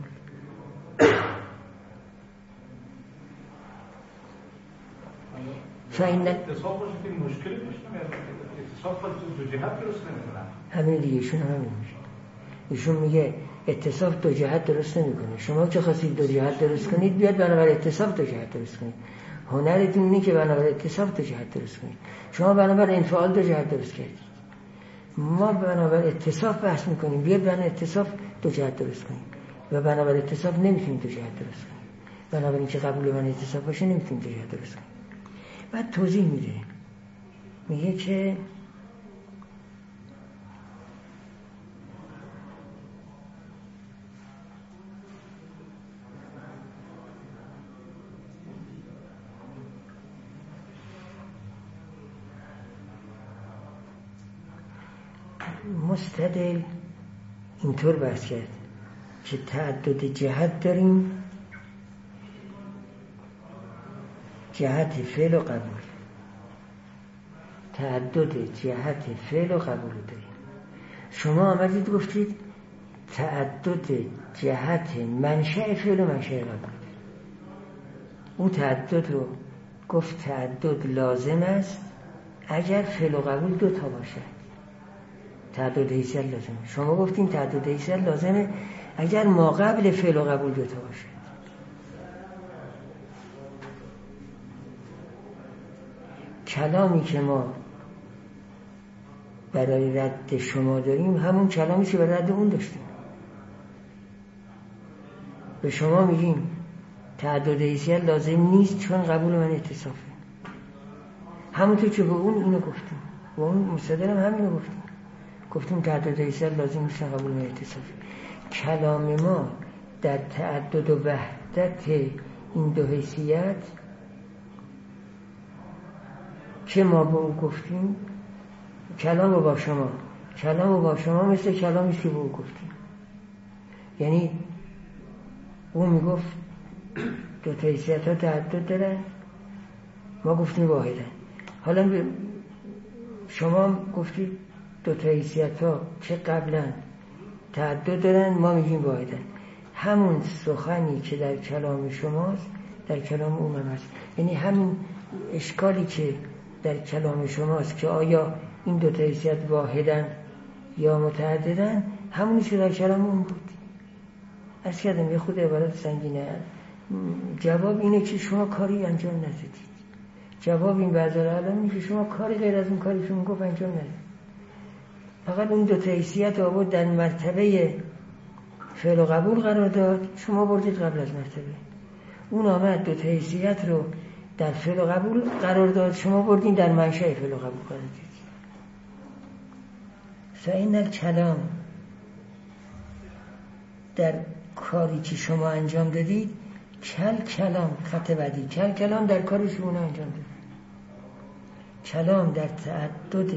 فاین اتصاف باشه که مشکلی داشته اتصاف دو جهت درست نمیکنن. همین دیگه ایشون همین میشه. ایشون میگه اتصاف دو جهت درست نمیکنه. شما که خواستید دو جهت درست کنید بیاد بنابر اتصاف دو جهت درست کنید. هنرتون اینه که بنابر اتصاف دو جهت درست کنید. شما بنابر انفعال دو جهت درست کردید. ما بنابر اتصاف بحث میکنیم، بیاد بنابر اتصاف دو جهت درست کنیم و بنابر اتصاف نمیتونیم دو جهت درست کنیم. بنابر اینکه قبول من اتصاف باشه نمیتونیم دو جهت درست کنیم. بعد توضیح میده، میگه که مستدل اینطور بحث کرد که تعدد جهت داریم، جهت فعل و قبول، تعدد جهت فعل و قبول داریم. شما آمدید گفتید تعدد جهت منشأ فعل و منشأ قبول. اون تعدد رو گفت تعدد لازم است اگر فعل و قبول دو تا باشه. تعدد حیثیت لازمه. شما گفتین تعدد حیثیت لازمه اگر ما قبل فعل و قبول دو تا باشه. کلامی که ما برای رد شما داریم همون کلامی که برای رد اون داشتیم. به شما میگیم تعدد حیثیت لازم نیست چون قبول من اتصافه. همونطور که به اون اینو گفتیم، و اون مستدل هم همینو گفتیم. گفتیم تعدد حیثیت لازم نیست قبول من اتصافه. کلام ما در تعدد و وحدت این دو حیثیت که ما به او گفتیم، کلام رو با شما کلام رو با شما مثل کلامی که به او گفتیم. یعنی او میگفت دو تا حیثیت ها تعدد دارن، ما گفتیم واحدن. حالا شما گفتید دو تا حیثیت ها که قبلا تعدد دارن، ما میگیم واحدن. همون سخنی که در کلام شماست در کلام اون هم هست. یعنی همین اشکالی که در کلام شماست که آیا این دو تا حیثیت واحدن یا متعددن، همونی که در کلام اون بود. عرض کردم یه خود عبارت سنگینه. جواب اینه که شما کاری انجام ندادید. جواب این بعض العالم اینه که شما کاری غیر از اون کاری که اون گفت انجام ندادید. فقط اون دو تا حیثیت آورد در مرتبه فعل و قبول قرار داد، شما بردید قبل از مرتبه. اون آمد دو تا حیثیت رو در فعل و قبول قرار داد، شما بردین در منشأ فعل و قبول قرار دادید. فإن الکلام، در کاری که شما انجام دادید، کل کلام، خط بعدی، کل کلام در کاری شما انجام دادید. کلام در تعدد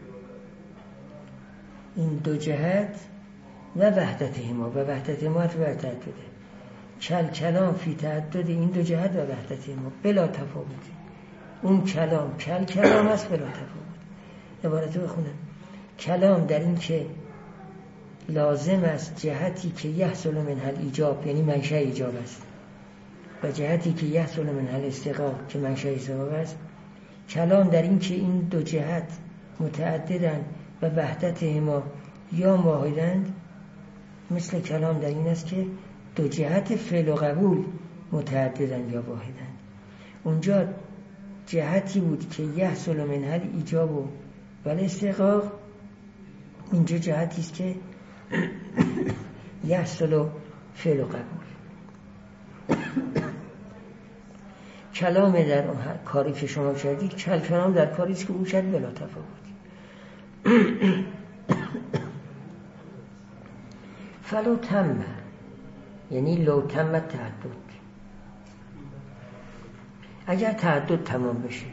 این دو جهت و وحدتهما و وحدتهما و تعدده. کل کلام فی تعدد این دو جهت و وحدتهما بلا تفاوت. اون کلام کل کلام است بلا تفاوت. عبارت رو بخونم. کلام در این که لازم است جهتی که یحصل منها ایجاب، یعنی منشأ ایجاب است، و جهتی که یحصل منها استحقاق که منشأ استحقاق است. کلام در این که این دو جهت متعددند و وحدتهما یا واحدند، مثل کلام در این است که دو جهت فعل و قبول متعددند یا واحدند. اونجا جهتی بود که یحصل منها ایجاب و ولی استحقاق، اینجا جهتی است که یحصل فعل و قبول. کلام در کاری که شما کردید کلام در کاری است که او کرد بلا تفاوت. فلو تم، یعنی لو تم تعدد، اگر تعدد تمام بشه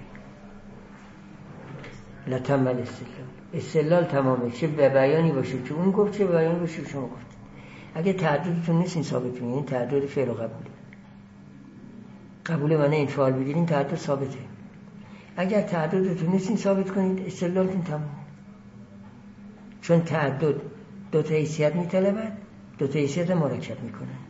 لتم الاستدلال، استدلال تمامه، چه به بیانی باشه که اون گفت، چه به بیانی باشه شما گفت. اگه تعددتون نیست این ثابت میشه، این تعدد فعل و قبوله. قبول معنی این فعال بگیرین تعدد ثابته. اگر تعددتون نیست این ثابت کنید استدلالتون تمام. چون تعدد دو تا حیثیت میطلبد، دو تا حیثیت مرکب میکنند.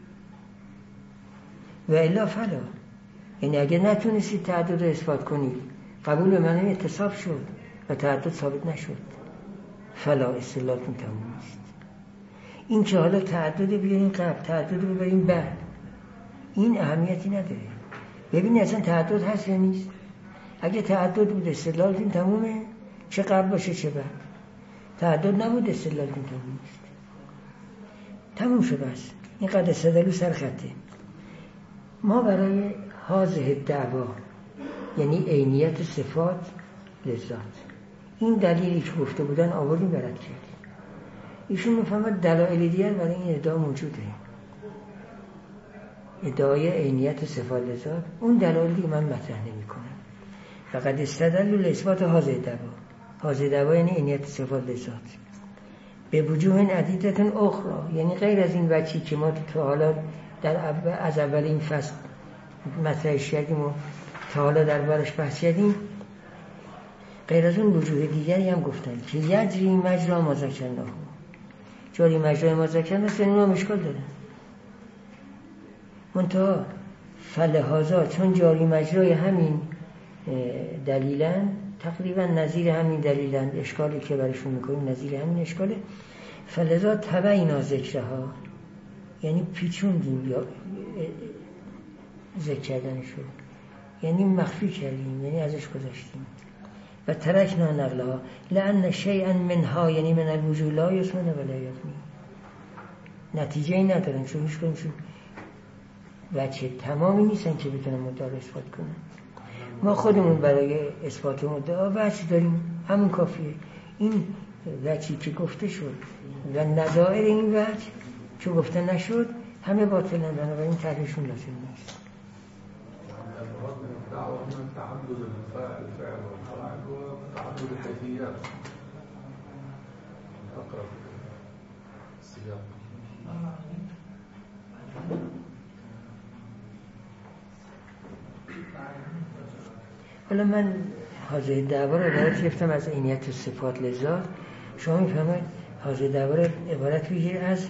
و الا فلا، یعنی اگر نتونستید تعدد رو اثبات کنید، قبول معنی اتصاب شد و تعدد ثابت نشد، فلا استدلالتون تمام است. این که حالا تعدد بیارین قبل، تعدد رو برین بعد، این اهمیتی نداره. ببینید اصلا تعدد هست یا نیست. اگه تعدد بود استدلالتون تمومه، چه قبل باشه چه بعد. تعدد نبود استدلالتون تموم است. تموم شد بس. اینقدر استدلال سر خطه. ما برای حاضر دعوا، یعنی عینیت صفات لذات، این دلیلی که گفته بودن آوردیم برد کردیم. ایشون میفهمد دلایل دیگر برای این ادعا موجوده، ادعای عینیت صفات لذات. اون دلایل دیگه من مطرح نمی کنم. فقط استدلال اثبات حاضر دعوا. حاضر دعوا یعنی عینیت صفات لذات به وجوه عدیدت اخرى، یعنی غیر از این وجهی که ما تا حالا در اول از اول این فصل مطرحش کردیم و تا حالا در بارش بحث کردیم، غیر از اون وجوه دیگری هم گفتن که یجری مجرا ما ذکرناه، جاری مجرای ما ذکرناه، یعنی اونها مشکل دارن. منتها فلحاظا چون جاری مجرای همین دلیلن، تقریبا نظیر همین دلیلن، اشکالی که برشون میکنیم نظیر همین اشکاله، فلذا تبعینا ذکرها، یعنی پیچوندیم یا ذکر کردن شد، یعنی مخفی کردیم، یعنی ازش گذاشتیم. و ترکنا نقلها لأن شیئا منها، یعنی من الوجوه لا یسمن ولا یفنی، نتیجه ای ندارن، چون هیچ کنشون وجه تمامی نیستن که بتونن مدعا رو اثبات کنن. ما خودمون برای اثبات مدعا وجه داریم، همون کافیه. این وجهی که گفته شد و نظائر این وجه که گفته نشد همه باطلن، بنابراین طرحشون لازم نیست. تعدد الفاعل فعل والفاعل وتعدد الكيفيات أقرب السياق. حالا من حاضر دعوا رو عبارت گرفتم از عینیت صفات لذات. شما میفهمید حاضر دعوا رو عبارت بگیر از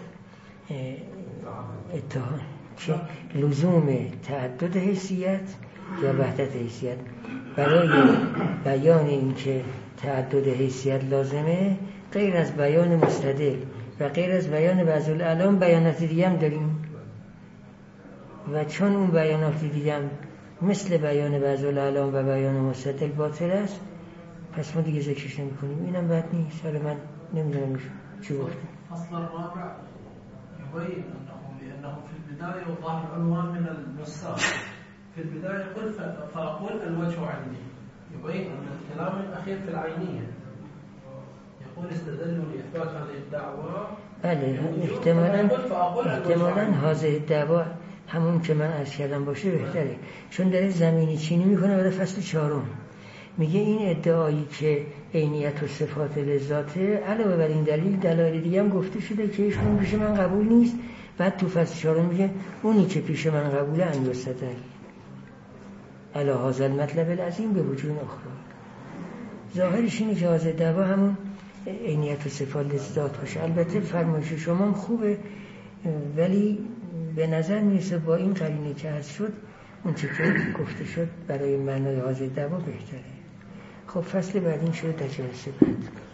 اتهام که لزوم تعدد حیثیت یا وحدت حیثیت برای بیان این که تعدد حیثیت لازمه، غیر از بیان مستدل و غیر از بیان بعض الاعلام بیانات دیگه هم داریم. و چون اون بیانات دیگه هم مثل بیان بعض الاعلام و بیان مستدل باطل است، پس ما دیگه ذکرش نمی کنیم. اینم بد نیست. حالا من نمیدونم چی گفتم. فصل الرابع يبين أنه في البداية وضع العنوان من النساخ. في البداية قل فأقول الوجه عيني، يبين أن الكلام الأخير في العينية. يقول استدلوا لإثبات هذه الدعوة. بله احتمالاً احتمالاً هذه الدعوة همون که من عرض کردم باشه بهتره، چون داره زمینی چینی میکنه برای فصل چهارم. میگه این ادعایی که عینیت و صفات لذاته، علاوه بر این دلیل دلایل دیگه هم گفته شده که ایشون پیش من قبول نیست. بعد تو فصل چهارم میگه اونی که پیش من قبوله ان یستدل علی هذا المطلب العظیم به وجوه اخرى. ظاهرش اینه که هذا دعوا همون عینیت و صفات لذات باشه. البته فرمایش شما هم خوبه، ولی به نظر میرسه با این قرینه که هست شد اون چه که گفته شد برای معنای هذا دعوا بهتره. خب فصل بعدین شد در جلسه بعد.